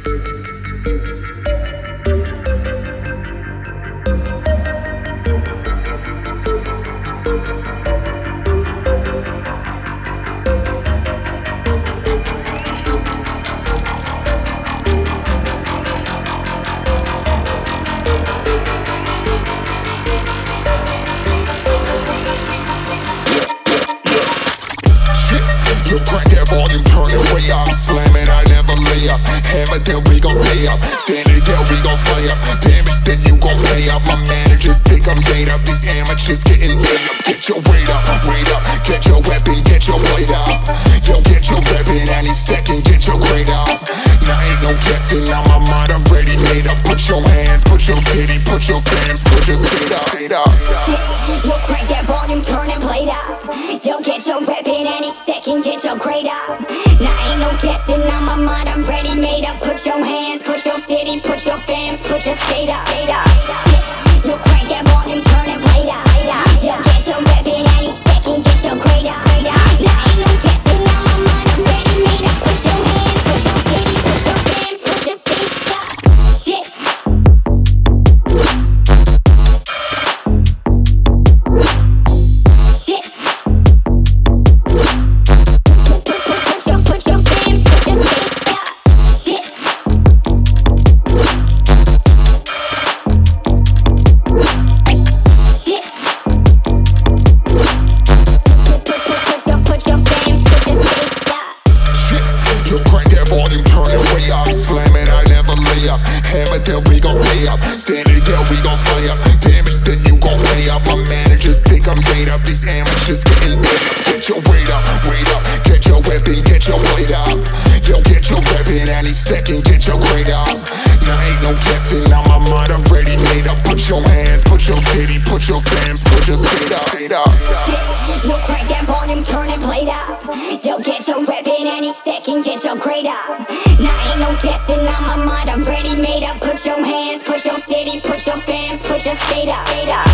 You crank that volume, turn it way up. Slam it, I never lay up. Hammer, then we gon' stay up. Stand it, yeah, we gon' fly up. Damage, then you gon' pay up. My managers think I'm made up. These amateurs getting paid up. Get your weight up, weight up. Get your weapon, get your blade up. Yo, get your weapon any second, get your grade up. Now ain't no guessing, now my mind already made up. Put your hands, put your city, put your fans, put your state up, state up. Yo, crank that volume, turn and play up. Yo, get your weapon any second, get your grade up. Now ain't no guessing, now my mind already made up. Put your hands, put your city, put your fans, put your state up, state up. Yo, crank that volume, turn and play up. Yo, get your weapon any second, get your grade up. Now ain't no guessing, now my mind already made up. Put your hands, put your city, put your fans, put your state up. Shit. Hammer, then we gon' stay up. Stand it, yeah, we gon' fly up. Damage, then you gon' pay up. My managers think I'm made up. These amateurs getting paid up. Get your weight up, weight up. Get your weapon, get your blade up. Yo, get your weapon any second, get your grade up. Now ain't no guessing, now my mind already made up. Put your hands, put your city, put your fans, put your state up, state up. Yo, crank that volume, turn and play up. Yo, get your weapon any second, get your grade up. Now ain't no guessing, now my mind already made up. Put your hands, put your city, put your fans, put your state up, state up.